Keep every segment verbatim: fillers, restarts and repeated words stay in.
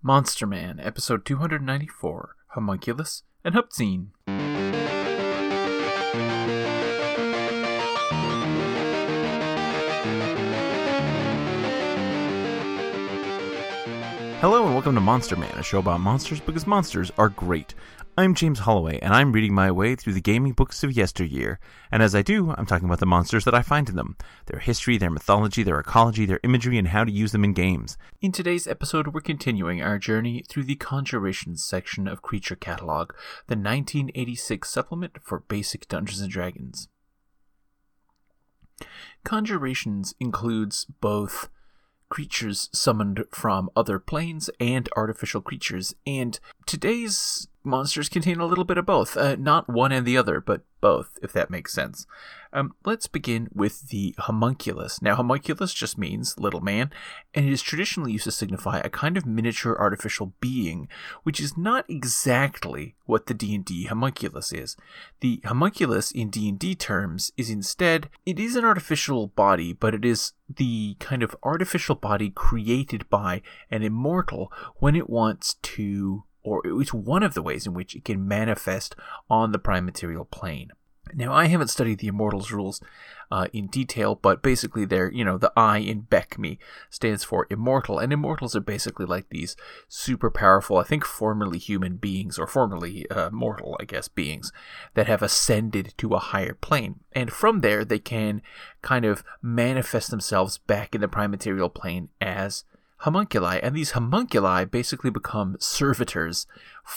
Monster Man, episode two hundred ninety-four, Homunculus and Hupzine. Hello and welcome to Monster Man, a show about monsters because monsters are great. I'm James Holloway, and I'm reading my way through the gaming books of yesteryear. And as I do, I'm talking about the monsters that I find in them, their history, their mythology, their ecology, their imagery, and how to use them in games. In today's episode, we're continuing our journey through the Conjurations section of Creature Catalog, the nineteen eighty-six supplement for basic Dungeons and Dragons. Conjurations includes both creatures summoned from other planes and artificial creatures, and today's monsters contain a little bit of both. Uh, not one and the other, but both, if that makes sense. Um, let's begin with the homunculus. Now, homunculus just means little man, and it is traditionally used to signify a kind of miniature artificial being, which is not exactly what the D and D homunculus is. The homunculus in D and D terms is instead, it is an artificial body, but it is the kind of artificial body created by an immortal when it wants to, or it's one of the ways in which it can manifest on the prime material plane. Now, I haven't studied the Immortals rules uh, in detail, but basically they're, you know, the I in BECMI stands for immortal, and immortals are basically like these super powerful, I think formerly human beings, or formerly uh, mortal, I guess, beings that have ascended to a higher plane. And from there, they can kind of manifest themselves back in the prime material plane as homunculi, and these homunculi basically become servitors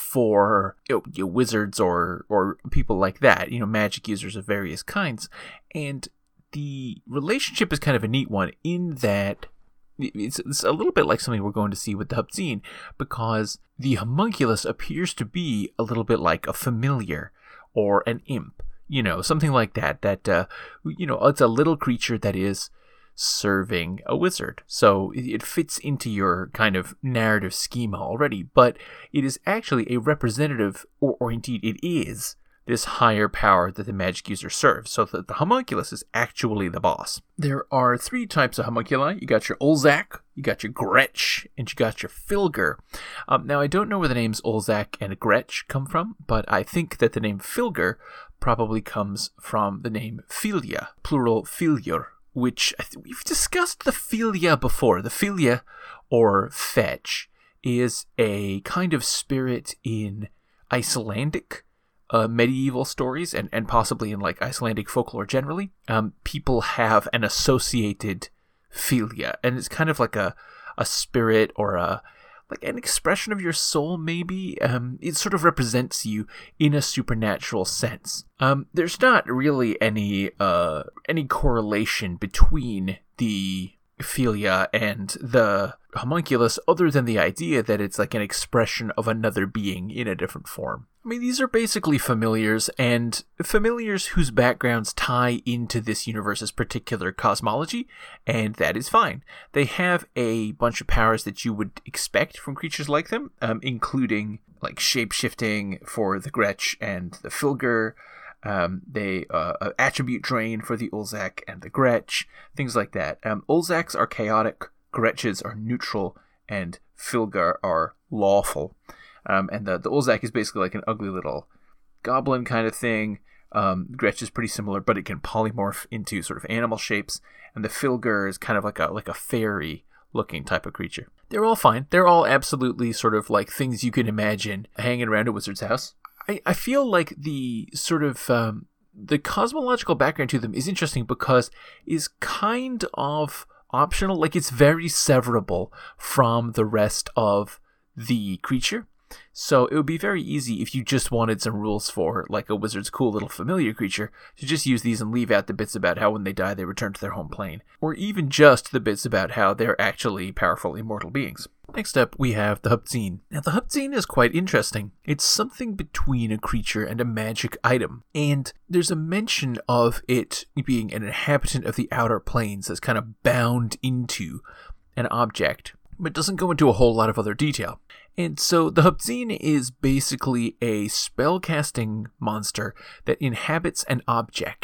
for you know, you know, wizards or or people like that, you know, magic users of various kinds. And the relationship is kind of a neat one in that it's, it's a little bit like something we're going to see with the Hupzine, because the homunculus appears to be a little bit like a familiar or an imp, you know, something like that, that, uh, you know, it's a little creature that is serving a wizard. So it fits into your kind of narrative schema already, but it is actually a representative, or, or indeed it is, this higher power that the magic user serves, so that the homunculus is actually the boss. There are three types of homunculi. You got your Olzak, you got your Gretch, and you got your Filger. Um, now, I don't know where the names Olzak and Gretch come from, but I think that the name Filger probably comes from the name Filia, plural Filior, which I th- we've discussed the Filia before. The Filia, or Fetch, is a kind of spirit in Icelandic uh, medieval stories, and, and possibly in like Icelandic folklore generally. Um, people have an associated Filia, and it's kind of like a, a spirit or a like an expression of your soul, maybe. Um, it sort of represents you in a supernatural sense. Um, there's not really any uh, any correlation between the Filia and the homunculus, other than the idea that it's like an expression of another being in a different form. I mean, these are basically familiars, and familiars whose backgrounds tie into this universe's particular cosmology, and that is fine. They have a bunch of powers that you would expect from creatures like them, um, including like shape-shifting for the Gretch and the Filger, um, they uh, attribute drain for the Olzak and the Gretch, things like that. Um, Olzaks are chaotic, Gretches are neutral, and Filger are lawful. Um, and the, the Olzak is basically like an ugly little goblin kind of thing. Um, Gretch is pretty similar, but it can polymorph into sort of animal shapes. And the Filger is kind of like a like a fairy looking type of creature. They're all fine. They're all absolutely sort of like things you can imagine hanging around a wizard's house. I, I feel like the sort of um, the cosmological background to them is interesting because is kind of optional. Like, it's very severable from the rest of the creature. So it would be very easy if you just wanted some rules for like a wizard's cool little familiar creature to just use these and leave out the bits about how when they die they return to their home plane, or even just the bits about how they're actually powerful immortal beings. Next up, we have the Hupzine. Now, the Hupzine is quite interesting. It's something between a creature and a magic item, and there's a mention of it being an inhabitant of the outer planes that's kind of bound into an object, but doesn't go into a whole lot of other detail. And so the Hupzine is basically a spellcasting monster that inhabits an object.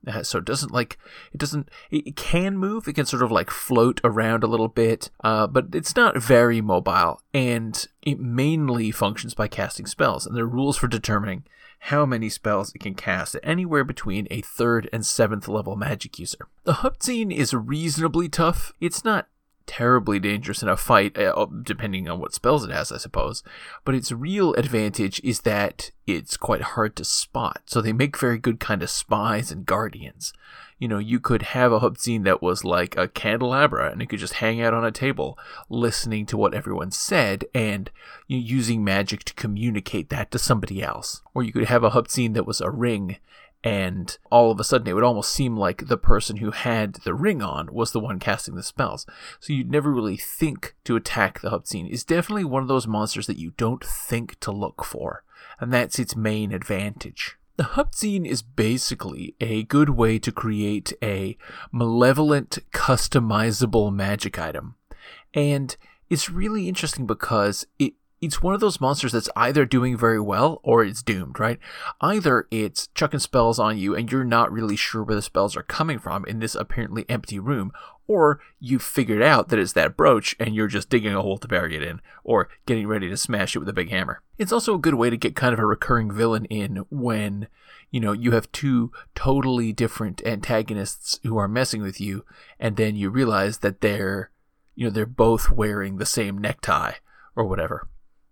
Uh, so it doesn't like, it doesn't, it, it can move, it can sort of like float around a little bit, uh, but it's not very mobile, and it mainly functions by casting spells, and there are rules for determining how many spells it can cast at anywhere between a third and seventh level magic user. The Huptzine is reasonably tough. It's not terribly dangerous in a fight, uh, depending on what spells it has, I suppose. But its real advantage is that it's quite hard to spot. So they make very good kind of spies and guardians. You know, you could have a Huptzine that was like a candelabra, and it could just hang out on a table, listening to what everyone said, and you know, using magic to communicate that to somebody else. Or you could have a Huptzine that was a ring, and all of a sudden it would almost seem like the person who had the ring on was the one casting the spells. So you'd never really think to attack the Huptzine. It's definitely one of those monsters that you don't think to look for, and that's its main advantage. The Huptzine is basically a good way to create a malevolent, customizable magic item. And it's really interesting because it It's one of those monsters that's either doing very well or it's doomed, right? Either it's chucking spells on you and you're not really sure where the spells are coming from in this apparently empty room, or you've figured out that it's that brooch and you're just digging a hole to bury it in, or getting ready to smash it with a big hammer. It's also a good way to get kind of a recurring villain in when, you know, you have two totally different antagonists who are messing with you, and then you realize that they're, you know, they're both wearing the same necktie or whatever.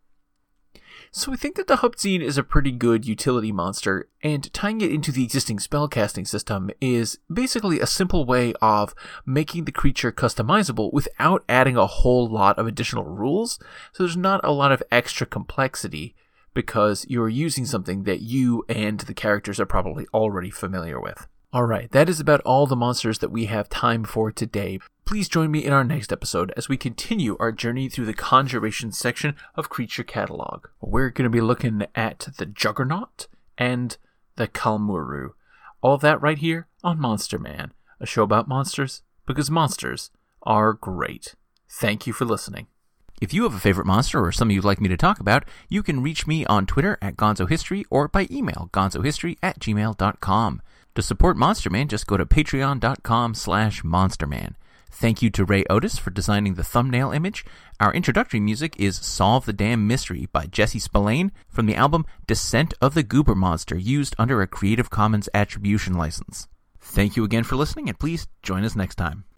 So I think that the Huptzine is a pretty good utility monster, and tying it into the existing spellcasting system is basically a simple way of making the creature customizable without adding a whole lot of additional rules. So there's not a lot of extra complexity because you're using something that you and the characters are probably already familiar with. Alright, that is about all the monsters that we have time for today. Please join me in our next episode as we continue our journey through the Conjuration section of Creature Catalog. We're going to be looking at the Juggernaut and the Kalmuru. All of that right here on Monster Man, a show about monsters because monsters are great. Thank you for listening. If you have a favorite monster or something you'd like me to talk about, you can reach me on Twitter at GonzoHistory or by email gonzohistory at gmail dot com. To support Monster Man, just go to patreon.com slash monsterman. Thank you to Ray Otis for designing the thumbnail image. Our introductory music is Solve the Damn Mystery by Jesse Spillane from the album Descent of the Goober Monster, used under a Creative Commons Attribution license. Thank you again for listening, and please join us next time.